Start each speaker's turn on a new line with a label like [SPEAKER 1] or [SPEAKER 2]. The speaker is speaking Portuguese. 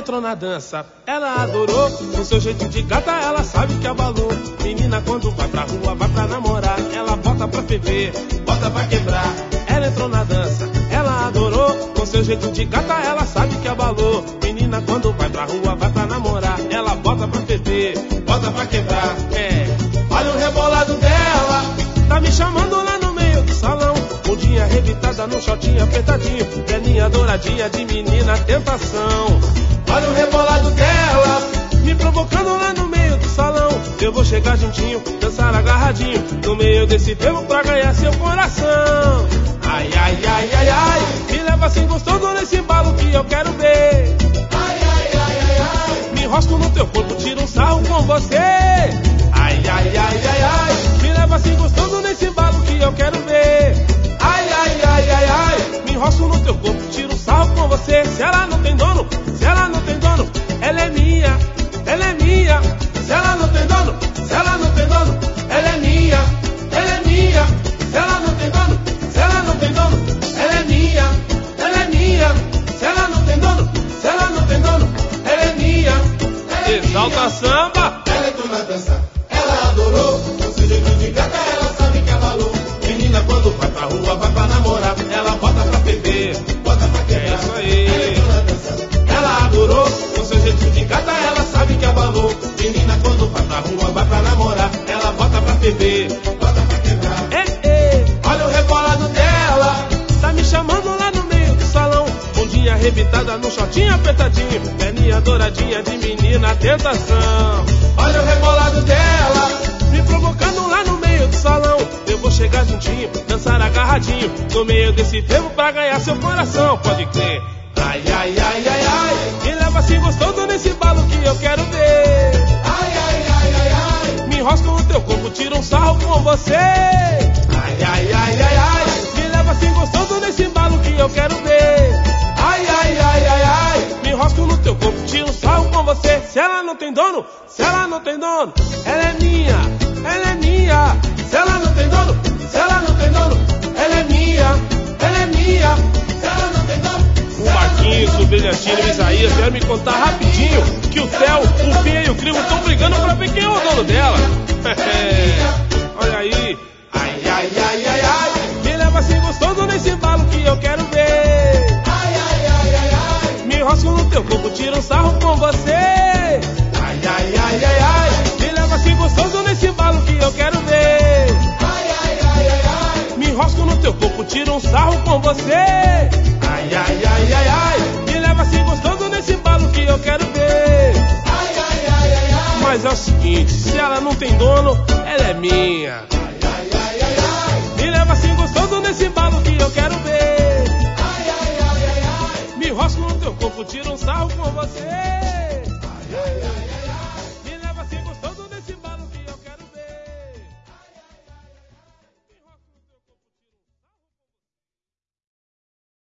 [SPEAKER 1] entrou na dança, ela adorou. Com seu jeito de gata, ela sabe que abalou. Menina, quando vai pra rua, vai pra namorar. Ela bota pra ferver, bota pra quebrar. Ela entrou na dança, ela adorou. Com seu jeito de gata, ela sabe que abalou. Menina, quando vai pra rua, vai pra namorar. Ela bota pra ferver, bota pra quebrar. Olha o rebolado dela, tá me chamando lá no meio do salão. Bundinha arrebitada no shortinho apertadinho, perninha douradinha de menina tentação. Olha o rebolado dela, me provocando lá no meio do salão. Eu vou chegar juntinho, dançar agarradinho, no meio desse fervo pra ganhar seu coração. Ai, ai, ai, ai, ai, me leva assim gostoso nesse embalo que eu quero ver. Ai, ai, ai, ai, ai, me enrosco no teu corpo, tiro um sarro com você. Ai, ai, ai, ai, ai, me leva assim gostoso nesse embalo que eu quero ver. Ai, ai, ai, ai, ai, me enrosco no teu corpo, tiro um sarro com você. Se ela não tem dono, se ela não tem dono, ela é minha, ela é minha. Se ela não tem dono, se ela não tem dono, ela é minha, ela é minha. Se ela não tem dono, se ela não tem dono, ela é minha, ela é minha. Se ela não tem dono, se ela não tem dono, ela é minha, ela é minha. Exalta samba!
[SPEAKER 2] Ela entrou na dança, ela adorou. Com seu jeito de gata, ela sabe que abalou. Menina, quando vai pra rua, vai pra namorar. Ela bota pra beber, bota pra quebrar.
[SPEAKER 1] É isso aí.
[SPEAKER 2] Ela entrou na dança, ela adorou. Com seu jeito de gata, ela sabe que abalou. Menina, quando vai pra rua, vai pra namorar. Ela bota pra beber, bota pra quebrar. Olha o rebolado dela,
[SPEAKER 1] tá me chamando lá no meio do salão. Bundinha arrebitada no shortinho apertadinho, perninha douradinha de menina tentação.
[SPEAKER 2] olha o rebolado dela,
[SPEAKER 1] Me provocando lá no meio do salão. Eu vou chegar juntinho, dançar agarradinho, no meio desse fervo pra ganhar seu coração. Pode crer.
[SPEAKER 2] ai, ai, ai, ai, ai,
[SPEAKER 1] Me leva assim gostoso nesse balo que eu quero ver.
[SPEAKER 2] ai, ai, ai, ai, ai,
[SPEAKER 1] Me enrosco no teu corpo, tiro um sarro com você.
[SPEAKER 2] ai, ai, ai, ai, ai,
[SPEAKER 1] Me leva assim gostoso nesse balo que eu quero ver.
[SPEAKER 2] ai, ai, ai, ai, ai,
[SPEAKER 1] Me enrosco no teu corpo, tiro um sarro com você. Se ela não tem dono, se ela não tem dono, ela é minha, ela é minha.
[SPEAKER 2] se ela não tem dono, se ela não tem dono, ela é minha, ela é minha. Se ela não tem dono,
[SPEAKER 1] O Marquinhos, o Brilhantino e o Isaías vieram me contar rapidinho que o Theo, o Pia e o Crivo estão brigando pra ver quem é o dono dela. Olha aí.
[SPEAKER 2] ai, ai, ai, ai, ai,
[SPEAKER 1] Me leva assim gostoso nesse embalo que eu quero ver.
[SPEAKER 2] ai, ai, ai, ai, ai,
[SPEAKER 1] Me enrosco no teu corpo, tiro um sarro com você.
[SPEAKER 2] ai, ai, ai, ai, ai,
[SPEAKER 1] Me leva assim gostoso nesse embalo que eu quero ver.
[SPEAKER 2] ai, ai, ai, ai, ai,
[SPEAKER 1] Me enrosco no teu corpo, tiro um sarro com você.
[SPEAKER 2] ai, ai, ai, ai, ai,
[SPEAKER 1] Me leva assim gostoso nesse embalo que eu quero ver.
[SPEAKER 2] ai, ai, ai, ai, ai,
[SPEAKER 1] Mas é o seguinte, se ela não tem dono, ela é minha.
[SPEAKER 2] ai, ai, ai, ai, ai,
[SPEAKER 1] Me leva assim gostoso nesse embalo que eu quero ver.
[SPEAKER 2] ai, ai, ai, ai, ai.
[SPEAKER 1] Me enrosco no teu corpo, tiro um sarro com você.